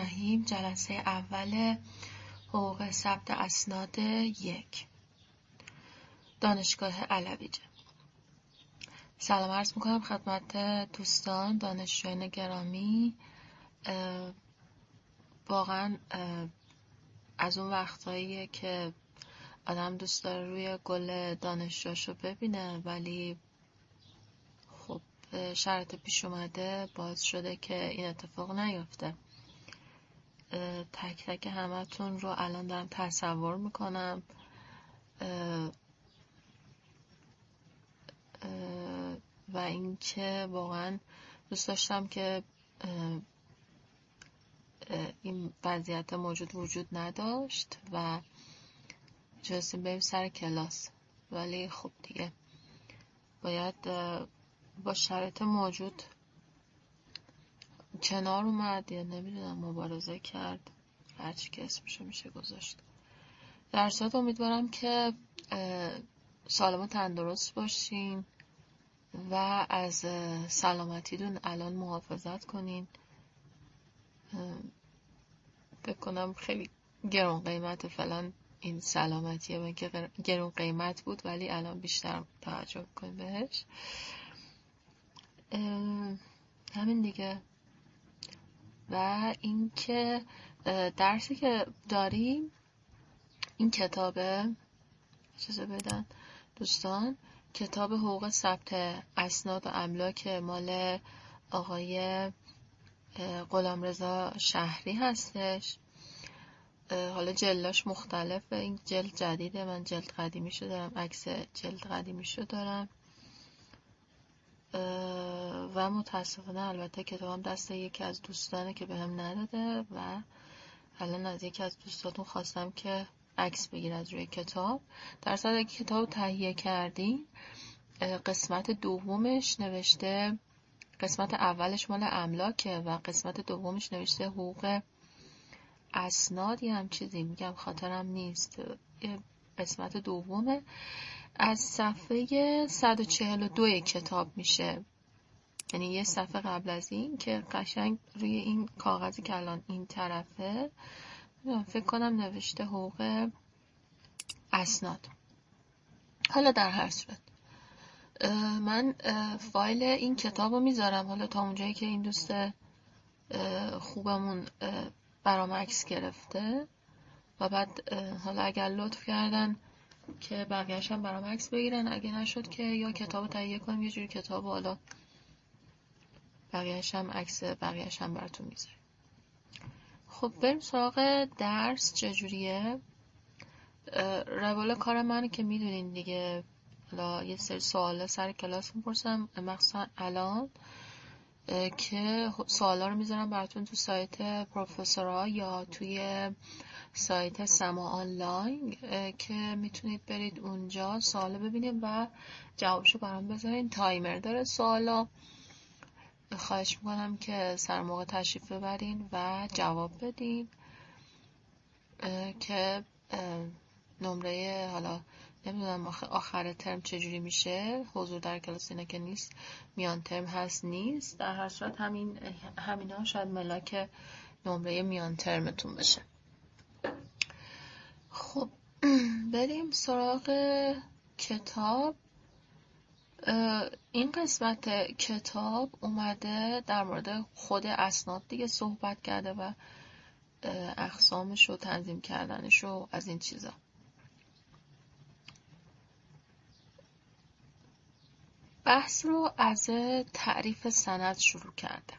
الرحیم. جلسه اول حقوق ثبت اسناد 1 دانشگاه علویجه. سلام عرض میکنم خدمت دوستان دانشجویان گرامی. واقعا از اون وقتاییه که آدم دوست داره روی گل دانشجوشو ببینه، ولی خب شرط پیش اومده باعث شده که این اتفاق نیفته. تک تک همتون رو الان دارم تصور میکنم و اینکه واقعا دوست داشتم که این وضعیت موجود وجود نداشت و جلسیم بریم سر کلاس، ولی خب دیگه باید با شرایط موجود کنار اومد یا نمیدونم مبارزه کرد، هرچی که اسمشو میشه گذاشت. در صورت امیدوارم که سالم و تندرست باشین و از سلامتیتون الان محافظت کنین. بکنم خیلی گرون قیمت فعلا این سلامتیه، من که گرون قیمت بود ولی الان بیشتر توجه کنین بهش. همین دیگه. و اینکه درسی که داریم این کتابه، اجازه بدن دوستان، کتاب حقوق ثبت اسناد و املاک مال آقای غلامرضا شهری هستش. حالا جلداش مختلفه، این جلد جدیده، من جلد قدیمیشو دارم، عکس جلد قدیمیشو دارم و متاسفانه البته کتابم دست یکی از دوستانه که بهم نداده و الان از یکی از دوستاتون خواستم که عکس بگیر از روی کتاب. در صورت که کتاب تهیه کردین، قسمت دومش نوشته، قسمت اولش مال املاکه و قسمت دومش نوشته حقوق اسناد، یه هم چیزی میگم خاطرم نیست، قسمت دومه، از صفحه 142 کتاب میشه، یعنی یه صفحه قبل از این که قشنگ روی این کاغذی که الان این طرفه فکر کنم نوشته حقوق اسناد. حالا در هر صورت من فایل این کتاب رو میذارم حالا تا اونجایی که این دوست خوبمون برام عکس گرفته و بعد حالا اگر لطف کردن که بقیه‌اش هم برام عکس بگیرن، اگه نشد که یا کتاب رو تهیه کنیم یه جوری کتاب رو حالا بقیه‌اش هم عکس بقیه‌اش هم براتون میذارم. خب بریم سراغ درس. چجوریه؟ روال کار منو که میدونین دیگه، حالا یه سری سوالا سر کلاس میپرسم، مخصوصا الان که سوالا رو میذارم براتون تو سایت پروفسورها یا توی سایت سما آنلاین که میتونید برید اونجا سوالا ببینید و جوابشو برام بذارین. تایمر داره سوالا، خواهش میکنم که سر موقع تشریف ببرین و جواب بدین که نمره، حالا نمیدونم آخر ترم چجوری میشه، حضور در کلاس اینا که نیست، میان ترم هست نیست، در هر صورت همینا شاید ملاک نمره میان ترمتون بشه. خب بریم سراغ کتاب. این قسمت کتاب اومده در مورد خود اسناد دیگه صحبت کرده و اقسامش رو تنظیم کردنش رو از این چیزا. بحث رو از تعریف سند شروع کرده.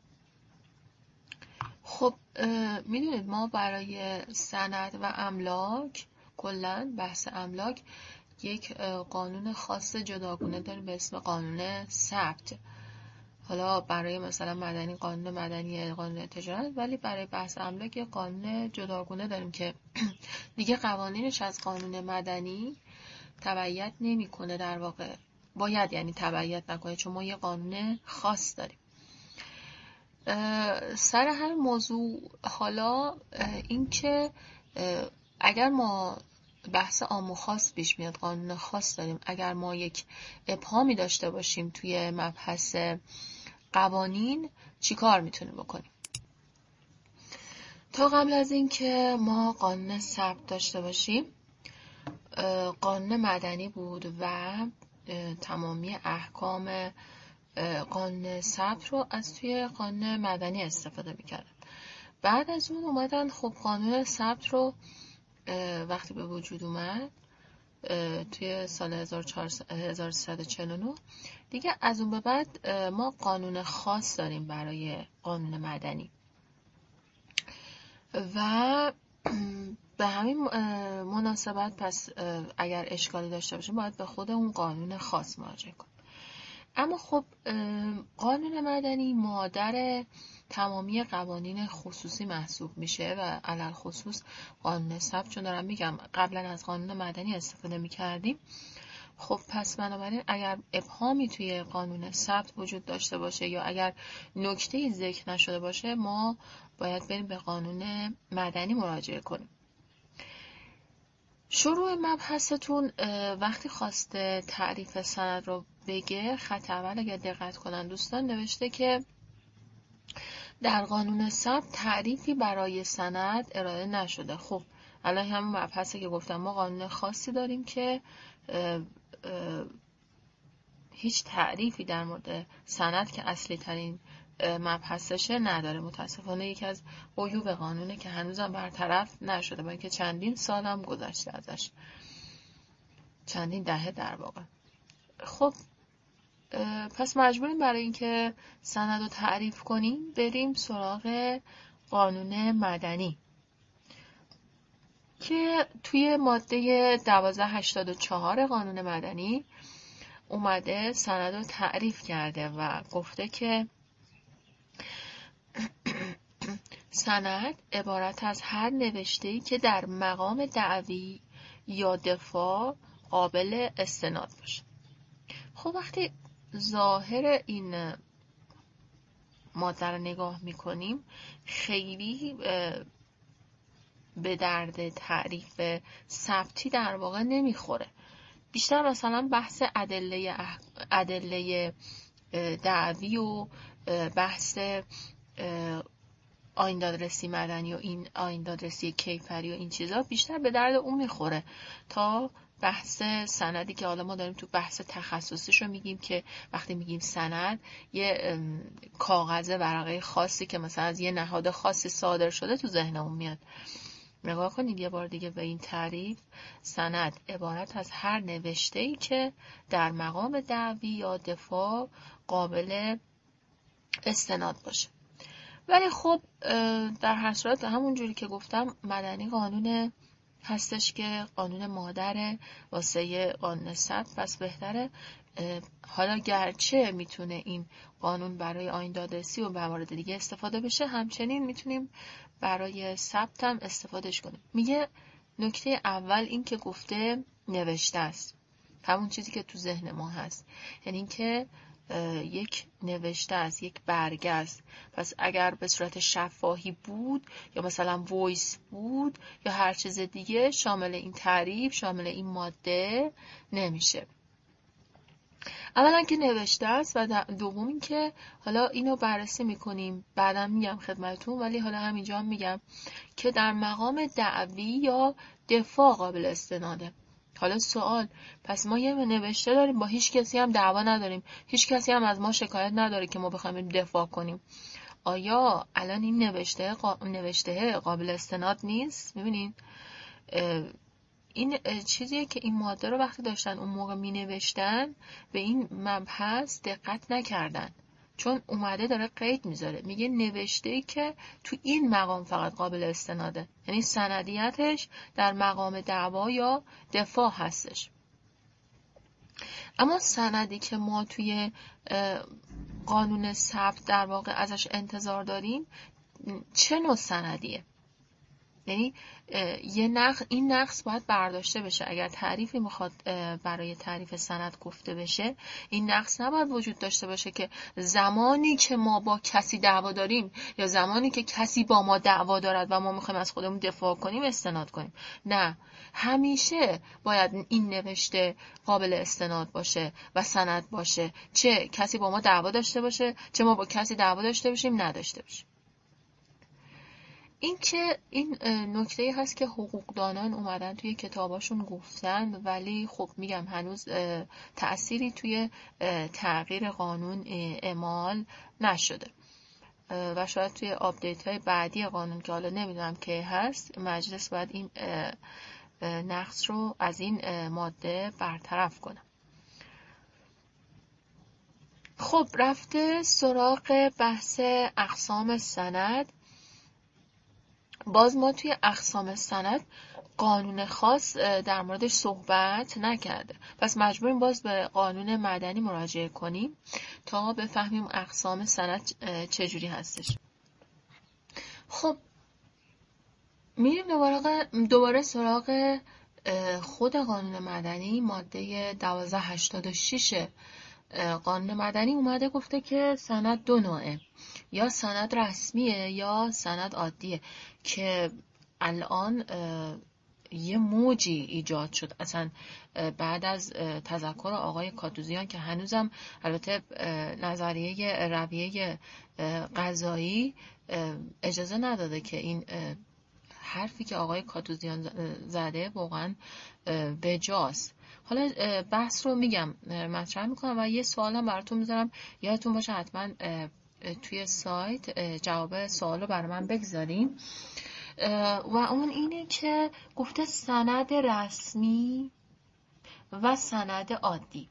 خب میدونید ما برای سند و املاک، کلن بحث املاک، یک قانون خاص جداگونه داریم به اسم قانون ثبت. حالا برای مثلا مدنی قانون مدنی، قانون تجارت، ولی برای بحث املاک یک قانون جداگونه داریم که دیگه قوانینش از قانون مدنی تبعیت نمیکنه، در واقع باید یعنی تبعیت نکنه چون ما یه قانون خاص داریم. سر هر موضوع حالا این که اگر ما بحث عام و خاص پیش میاد، قانون خاص داریم، اگر ما یک ابهامی داشته باشیم توی مبحث قوانین چی کار میتونیم بکنیم؟ تا قبل از این که ما قانون ثبت داشته باشیم، قانون مدنی بود و تمامی احکام قانون ثبت رو از توی قانون مدنی استفاده میکردن. بعد از اون اومدن خب قانون ثبت رو وقتی به وجود اومد توی سال 1349 دیگه از اون به بعد ما قانون خاص داریم برای قانون مدنی و به همین مناسبت پس اگر اشکالی داشته باشیم باید به خود اون قانون خاص مراجعه کنیم. اما خب قانون مدنی مادر تمامی قوانین خصوصی محسوب میشه و علل خصوص قانون ثبت، چون دارم میگم قبلا از قانون مدنی استفاده میکردیم. خب پس بنابراین اگر ابهامی توی قانون ثبت وجود داشته باشه یا اگر نکته‌ای ذکر نشده باشه ما باید بریم به قانون مدنی مراجعه کنیم. شروع مبحثتون وقتی خواسته تعریف سند رو بگه، خط اول اگر دقت کنن دوستان نوشته که در قانون ثبت تعریفی برای سند ارائه نشده. خب الان همون مبحثی که گفتم ما قانون خاصی داریم که هیچ تعریفی در مورد سند که اصلی ترین مبحثشه نداره. متاسفانه یکی از عیوب قانونه که هنوزم برطرف نشده، با اینکه چندین سالم گذشته ازش، چندین دهه در واقع. خب پس مجبوریم برای اینکه سند رو تعریف کنیم بریم سراغ قانون مدنی که توی ماده 1284 قانون مدنی اومده سند رو تعریف کرده و گفته که سند عبارت از هر نوشته‌ای که در مقام دعوی یا دفاع قابل استناد باشه. خب وقتی ظاهر این ماده رو نگاه میکنیم خیلی به درد تعریف ثبتی در واقع نمیخوره. بیشتر مثلا بحث ادله دعوی و بحث آیین دادرسی مدنی و این آیین دادرسی کیفری و این چیزا بیشتر به درد اون میخوره تا بحث سندی که حالا ما داریم تو بحث تخصصیش رو میگیم که وقتی میگیم سند یه کاغذ ورقه خاصی که مثلا از یه نهاد خاصی صادر شده تو ذهنمون میاد. نگاه کنید یه بار دیگه به این تعریف: سند عبارت از هر نوشته‌ای که در مقام دعوی یا دفاع قابل استناد باشه. ولی خب در هر صورت همون جوری که گفتم مدنی قانون هستش که قانون مادره واسه قانون ثبت، پس بهتره حالا گرچه میتونه این قانون برای آیین دادرسی و موارد دیگه استفاده بشه، همچنین میتونیم برای ثبت هم استفادهش کنیم. میگه نکته اول این که گفته نوشته است، همون چیزی که تو ذهن ما هست، یعنی این که یک نوشته است، یک برگه است. پس اگر به صورت شفاهی بود یا مثلا وایس بود یا هر چیز دیگه شامل این تعریف، شامل این ماده نمیشه. اولا که نوشته است و دوم این که حالا اینو بررسی میکنیم بعدم میگم خدمتتون، ولی حالا همینجا هم میگم که در مقام دعوی یا دفاع قابل استناده. حالا سوال، پس ما یه نوشته داریم، با هیچ کسی هم دعوا نداریم، هیچ کسی هم از ما شکایت نداره که ما بخوایم دفاع کنیم. آیا الان این نوشته قابل استناد نیست؟ میبینین این چیزیه که این ماده رو وقتی داشتن اون موقع می نوشتن به این مبحث دقت نکردن، چون اومده داره قید میذاره، میگه نوشته‌ای که تو این مقام فقط قابل استناده، یعنی سندیتش در مقام دعوا یا دفاع هستش. اما سندی که ما توی قانون ثبت در واقع ازش انتظار داریم چه نوع سندیه؟ یعنی این نقص باید برداشته بشه. اگر تعریفی میخواد برای تعریف سند گفته بشه، این نقص نباید وجود داشته باشه که زمانی که ما با کسی دعوا داریم یا زمانی که کسی با ما دعوا دارد و ما میخوایم از خودمون دفاع کنیم استناد کنیم. نه، همیشه باید این نوشته قابل استناد باشه و سند باشه، چه کسی با ما دعوا داشته باشه چه ما با کسی دعوا داشته باشیم نداشته باشیم. این که این نکته هست که حقوقدانان اومدن توی کتاباشون گفتن، ولی خب میگم هنوز تأثیری توی تغییر قانون اعمال نشده و شاید توی آپدیت های بعدی قانون که حالا نمیدونم که هست مجلس باید این نقص رو از این ماده برطرف کنه. خب رفته سراغ بحث اقسام سند. باز ما توی اقسام سند قانون خاص در موردش صحبت نکرده، پس مجبوریم باز به قانون مدنی مراجعه کنیم تا بفهمیم اقسام سند چجوری هستش. خب میریم دوباره سراغ خود قانون مدنی. ماده 1286 قانون مدنی اومده گفته که سند دو نوعه، یا سند رسمیه یا سند عادیه، که الان یه موجی ایجاد شد اصلا بعد از تذکر آقای کاتوزیان که هنوزم البته نظریه رویه قضایی اجازه نداده که این حرفی که آقای کاتوزیان زده واقعا بجاست. حالا بحث رو میگم مطرح میکنم و یه سوالم براتون میذارم، یادتون باشه حتما توی سایت جواب سوال رو برای من بگذارین و اون اینه که گفته سند رسمی و سند عادی.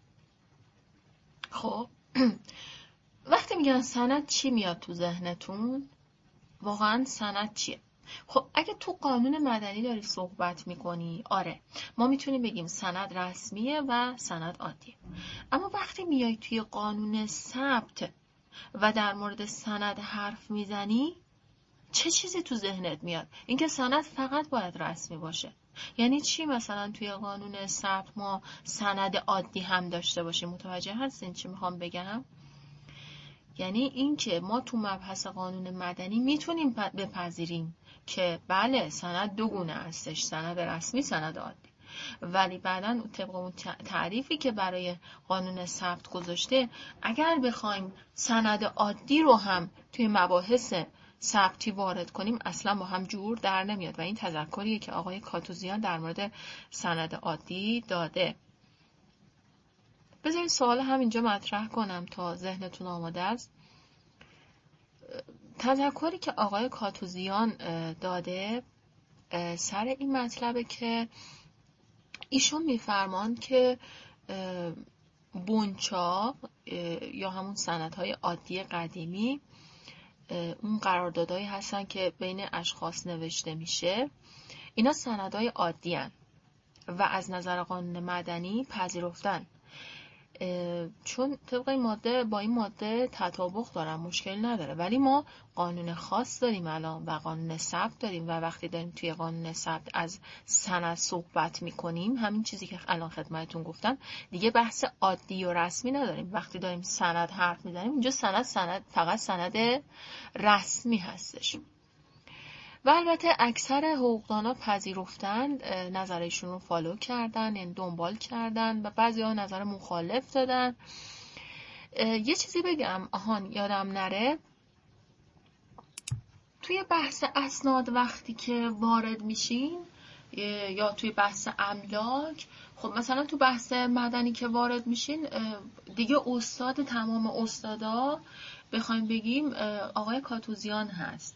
خب وقتی میگن سند چی میاد تو ذهنتون؟ واقعا سند چیه؟ خب اگه تو قانون مدنی داری صحبت میکنی، آره ما میتونیم بگیم سند رسمیه و سند عادیه، اما وقتی میای توی قانون ثبت و در مورد سند حرف میزنی چه چیزی تو ذهنت میاد؟ اینکه سند فقط باید رسمی باشه. یعنی چی مثلا توی قانون ثبت ما سند عادی هم داشته باشیم؟ متوجه هستین چی میخوام بگم؟ یعنی اینکه ما تو مبحث قانون مدنی میتونیم بپذیریم که بله سند دو گونه هستش، سند رسمی، سند عادی، ولی بعداً طبق اون تعریفی که برای قانون ثبت گذاشته اگر بخوایم سند عادی رو هم توی مباحث ثبتی وارد کنیم اصلا با هم جور در نمیاد و این تذکریه که آقای کاتوزیان در مورد سند عادی داده. بذارید سوال هم اینجا مطرح کنم تا ذهنتون آماده است. تذکری که آقای کاتوزیان داده سر این مطلبه که ایشون میفرمان که بنچاق یا همون سندهای عادی قدیمی اون قراردادهایی هستن که بین اشخاص نوشته میشه، اینا سندهای عادی هن و از نظر قانون مدنی پذیرفتن، چون طبق این ماده با این ماده تطابق دارن، مشکل نداره. ولی ما قانون خاص داریم الان و قانون ثبت داریم و وقتی داریم توی قانون ثبت از سند صحبت میکنیم، همین چیزی که الان خدمتتون گفتم، دیگه بحث عادی و رسمی نداریم. وقتی داریم سند حرف میزنیم اینجا سند فقط سند رسمی هستش. و البته اکثر حقوقدانا پذیرفتن، نظرشون رو فالو کردن، یعنی دنبال کردن و بعضی ها نظر مخالف دادن. یه چیزی بگم یادم نره، توی بحث اسناد وقتی که وارد میشین یا توی بحث املاک، خب مثلا تو بحث مدنی که وارد میشین دیگه استاد تمام استادا بخوایم بگیم آقای کاتوزیان هست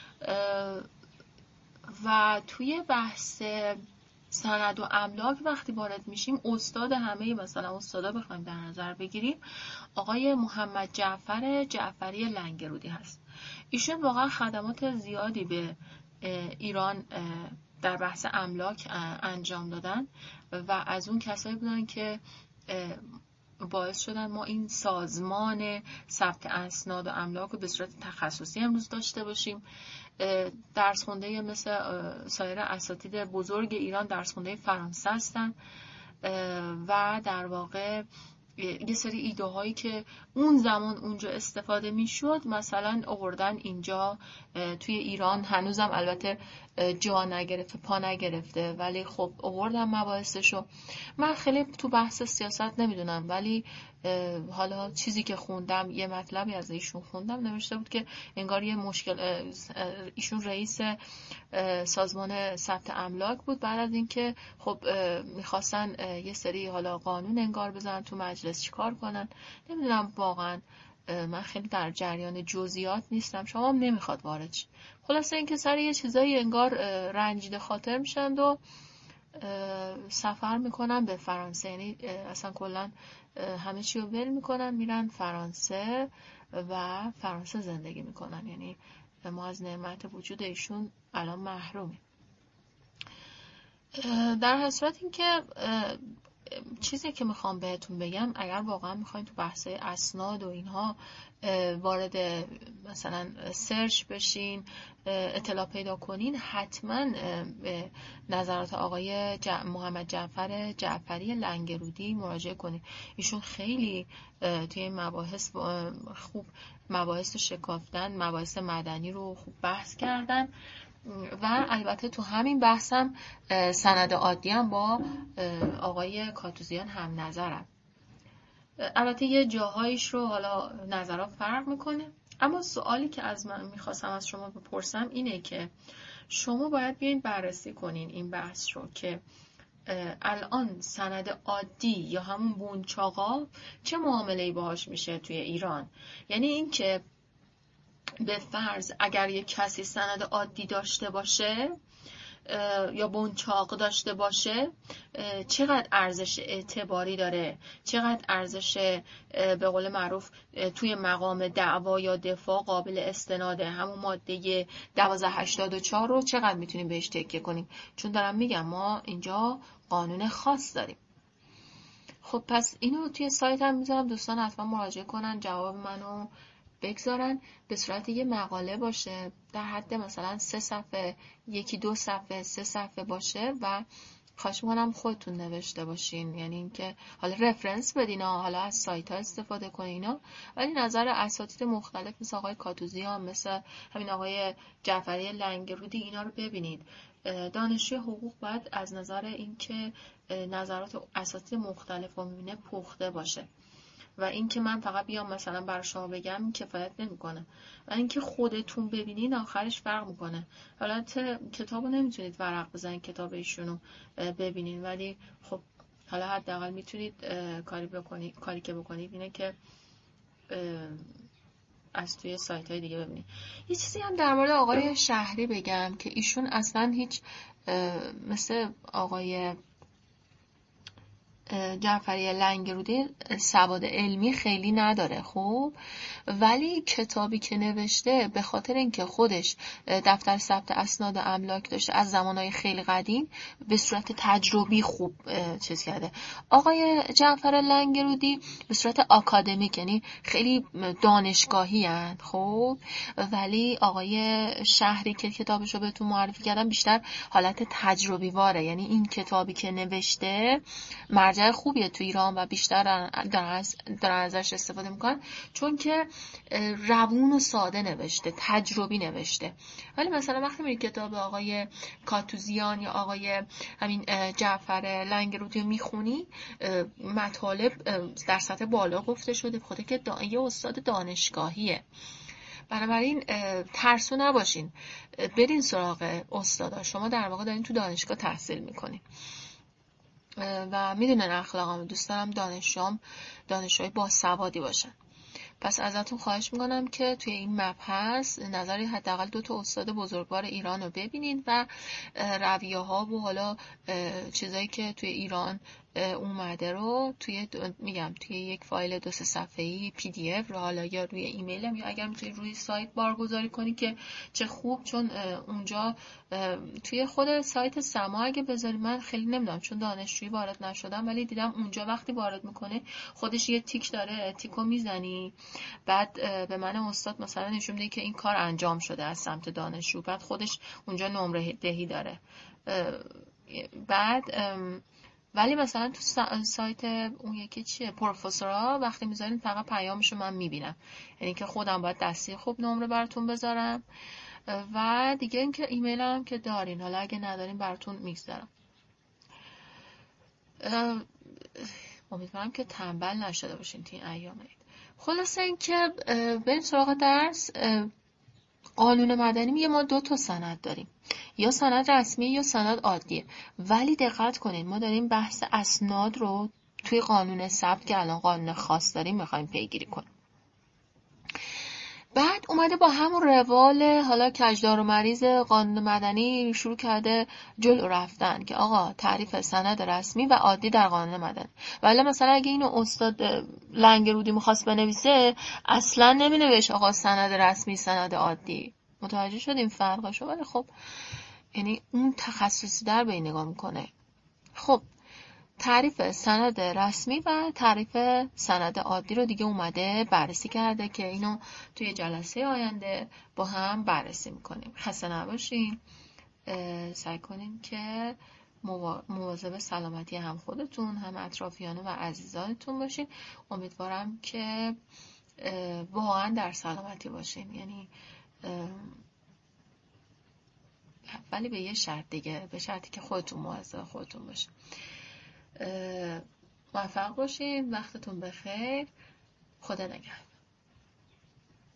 و توی بحث سند و املاک وقتی وارد میشیم استاد همه مثلا استادا بخوایم در نظر بگیریم آقای محمد جعفری لنگرودی هست. ایشون واقعا خدمات زیادی به ایران در بحث املاک انجام دادن و از اون کسایی بودن که باعث شدن ما این سازمان ثبت اسناد و املاک رو به صورت تخصصی امروز داشته باشیم. درس خونده مثل سایر اساتید بزرگ ایران درس خونده فرانسه هستن و در واقع یه سری ایده هایی که اون زمان اونجا استفاده میشد مثلا آوردن اینجا توی ایران. هنوزم البته جا نگرفته، پا نگرفته، ولی خب آوردن مباحثشو. من خیلی تو بحث سیاست نمیدونم، ولی حالا چیزی که خوندم، یه مطلبی از ایشون خوندم، نوشته بود که انگار یه مشکل، ایشون رئیس سازمان ثبت املاک بود، بعد از اینکه خب میخواستن یه سری حالا قانون انگار بزنن تو مجلس، چیکار کنن نمیدونم واقعا، من خیلی در جریان جزئیات نیستم، شما هم نمیخواد وارد شید. خلاصه اینکه سر یه چیزایی انگار رنجیده خاطر میشن و سفر میکنن به فرانسه، یعنی اصلا کلا همه چی رو ول میکنن میرن فرانسه و فرانسه زندگی میکنن، یعنی ما از نعمت وجود ایشون الان محرومیم. در حسرت اینکه چیزی که میخوام بهتون بگم، اگر واقعا میخواین تو بحث اسناد و اینها وارد مثلا سرچ بشین، اطلاع پیدا کنین، حتما به نظرات آقای محمد جعفر جعفری لنگرودی مراجعه کنین. ایشون خیلی توی این مباحث خوب مباحث شکافتن، مباحث مدنی رو خوب بحث کردن و البته تو همین بحثم سند عادی هم با آقای کاتوزیان هم نظرم. البته یه جاهایش رو حالا نظرات فرق میکنه، اما سوالی که از من میخواستم از شما بپرسم اینه که شما باید بیاین بررسی کنین این بحث رو که الان سند عادی یا همون بونچاقا چه معامله‌ای باهاش میشه توی ایران. یعنی این که به فرض اگر یک کسی سند عادی داشته باشه یا بونچاق داشته باشه، چقدر ارزش اعتباری داره، چقدر ارزش به قول معروف توی مقام دعوا یا دفاع قابل استناده. همون ماده 1284 رو چقدر میتونیم بهش تکیه کنیم، چون دارم میگم ما اینجا قانون خاص داریم. خب پس اینو توی سایت هم میذارم، دوستان حتما مراجعه کنن، جواب منو بگذارن، به صورت یه مقاله باشه در حد مثلا 3 صفحه، 1-2 صفحه، 3 صفحه باشه و خواهش می‌کنم خودتون نوشته باشین، یعنی اینکه حالا رفرنس بدین، حالا از سایت ها استفاده کنین اینا، ولی نظر اساتید مختلف مثل آقای کاتوزیان، مثل همین آقای جعفری لنگرودی، اینا رو ببینید. دانشجوی حقوق باید از نظر اینکه نظرات اساتید مختلف رو می‌بینه پخته باشه و اینکه من فقط بیام مثلا برای شما بگم کفایت نمیکنه، و اینکه خودتون ببینین آخرش فرق میکنه. حالا کتابو نمیتونید ورق بزنید، کتاب ایشونو ببینین، ولی خب حالا حداقل میتونید کاری که بکنید اینه که از توی سایت های دیگه ببینید. یه چیزی هم در مورد آقای شهری بگم که ایشون اصلا هیچ مثل آقای جعفری لنگرودی سواد علمی خیلی نداره، خب ولی کتابی که نوشته به خاطر اینکه خودش دفتر ثبت اسناد و املاک داشته از زمانهای خیلی قدیم، به صورت تجربی خوب چیز کرده. آقای جعفر لنگرودی به صورت آکادمیک، یعنی خیلی دانشگاهی هستند، خب ولی آقای شهری که کتابشو بهتون معرفی کردم بیشتر حالت تجربی واره، یعنی این کتابی که نوشته مرجع خوبیه تو ایران و بیشتر دارن ازش استفاده میکنن، چون که روون و ساده نوشته، تجربی نوشته. ولی مثلا وقتی میری کتاب آقای کاتوزیان یا آقای همین جعفر لنگرودی میخونی، مطالب در سطح بالا گفته شده، خود که یه استاد دانشگاهیه. بنابراین ترسو نباشین، برین سراغ استادا، شما در واقع دارین تو دانشگاه تحصیل میکنین و میدونن اخلاقم، دوست دارم دانشجوهای با سوادی باشن. پس ازتون خواهش میکنم که توی این مبحث نظری حداقل 2 استاد بزرگوار ایران رو ببینید و رویه ها و حالا چیزایی که توی ایران اومده رو توی یک فایل 2-3 صفحه‌ای PDF رو حالا یا روی ایمیلم یا اگر میتونید روی سایت بارگذاری کنی که چه خوب، چون اونجا توی خود سایت سما اگه بذاری، من خیلی نمیدونم چون دانشجویی وارد نشدم، ولی دیدم اونجا وقتی وارد میکنه خودش یه تیک داره، تیکو میزنی، بعد به من استاد مثلا نشون میده که این کار انجام شده از سمت دانشجو، بعد خودش اونجا نمره دهی داره. بعد ولی مثلا تو سایت اون یکی چیه، پروفسورها، وقتی میذارین فقط پیامشو من میبینم، یعنی که خودم باید دستی خوب نمره براتون بذارم و دیگه اینکه ایمیل هم که دارین، حالا اگه ندارین براتون میگذارم. امیدوارم که تنبل نشده باشین تو این ایام عید. خلاصه این که بریم سراغ درس. قانون مدنی میگه ما 2 سند داریم، یا سند رسمی یا سند عادیه. ولی دقت کنین ما داریم بحث اسناد رو توی قانون ثبت که الان قانون خاص داریم میخوایم پیگیری کنیم. بعد اومده با همون روال حالا کجدار و مریض قانون مدنی شروع کرده جلو رفتن که آقا تعریف سند رسمی و عادی در قانون مدنی. ولی مثلا اگه اینو استاد لنگرودی میخواست بنویسه اصلا نمینوشت آقا سند رسمی سند عادی. متوجه شدیم فرقشو؟ ولی خب یعنی اون تخصصی در به این نگاه میکنه. خب تعریف سند رسمی و تعریف سند عادی رو دیگه اومده بررسی کرده که اینو توی جلسه آینده با هم بررسی میکنیم. خسته نباشین. سعی کنین که مواظب سلامتی هم خودتون هم اطرافیان و عزیزانتون باشین. امیدوارم که واقعا در سلامتی باشین، یعنی ولی به یه شرط دیگه، به شرطی که خودتون مواظب خودتون باشین. موفق باشین. وقتتون بخیر. خدا نگهدار.